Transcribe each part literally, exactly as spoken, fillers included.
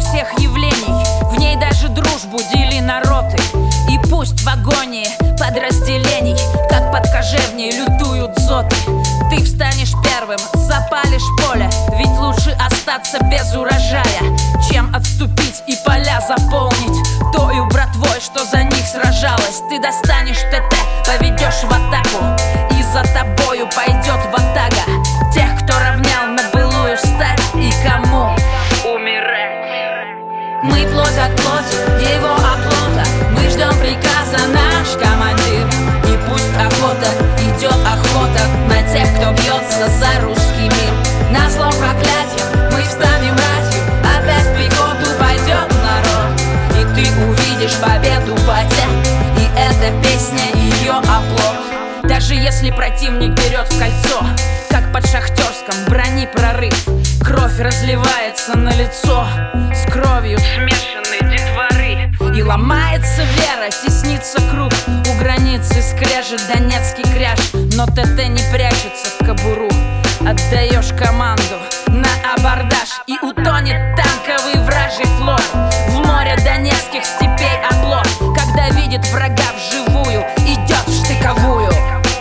всех явлений. В ней даже дружбу дели на роты. И пусть в агонии подразделений, как под кожевней лютуют зоты, ты встанешь первым, запалишь поле. Ведь лучше остаться без урожая, чем отступить и поля заполнить тою братвой, что за них сражалась. Ты достанешь ТТ, поведешь в атаку, и за тобою пойдет ватага тех, кто равнял на былую стать и кому умирать. Мы плоть от плоти, его оплота, мы ждем приказа, наш командир. И пусть охота, идет охота на тех, кто бьется за русский мир. На зло проклятие мы встанем ратью, опять в пехоту пойдет народ. И ты увидишь победу, батя, и эта песня ее оплот. Даже если противник берет в кольцо, как под Шахтерском, брони прорыв, кровь разливается на лицо с кровью смешанной детворы. И ломается вера, теснится круг, у границы скрежет донецкий кряж. Но ТТ не прячется в кобуру, отдаешь команду на абордаж, и утонет танковый вражий флот в море донецких степей оплот. Когда видит врага вживую, идет в штыковую.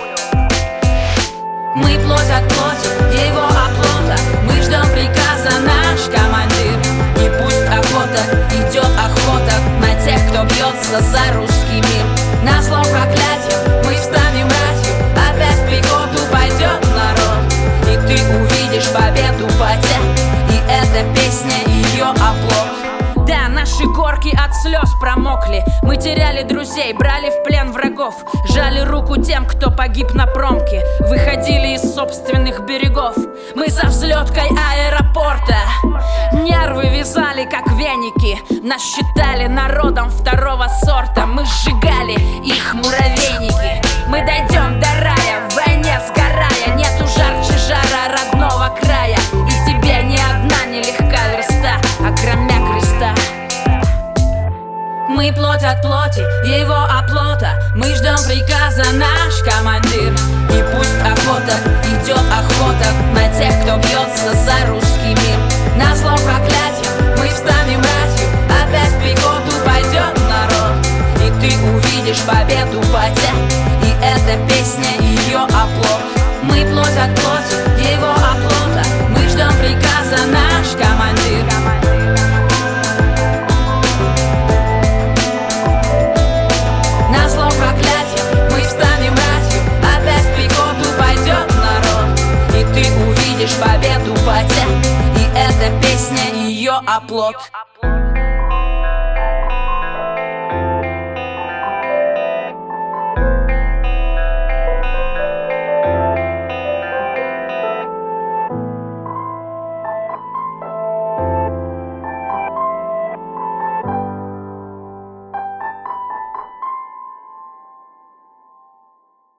Мы плоть от плоти, его оплота, мы ждем приказа, наш командир. И пусть охота, идет охота на тех, кто бьется за русский мир. На зло проклятие мы встанем ратью, опять в пехоту пойдет народ. И ты увидишь победу, батя, и эта песня ее оплот. Да, наши горки от слез промокли, мы теряли друзей, брали в плен врагов, жали руку тем, кто погиб на промке, выходили из собственных берегов. Мы за взлеткой аэропорта нервы вязали, как веники. Нас считали народом второго сорта, мы сжигали их муравейники. Мы дойдем до рая, в войне сгорая, нету жарче жара родного края. И тебе ни одна нелегка верста, окромя креста. Мы плоть от плоти, его оплота, мы ждем приказа, наш командир. И пусть охота, идет охота на тех, кто бьется за русский мир. На зло проклятие мы встанем ратью, опять в пехоту пойдет народ. И ты увидишь победу, батя, и эта песня ее оплот. Мы плоть от плоти, его оплота, мы ждем приказа, наш командир. Победу, батя, и эта песня ее оплот.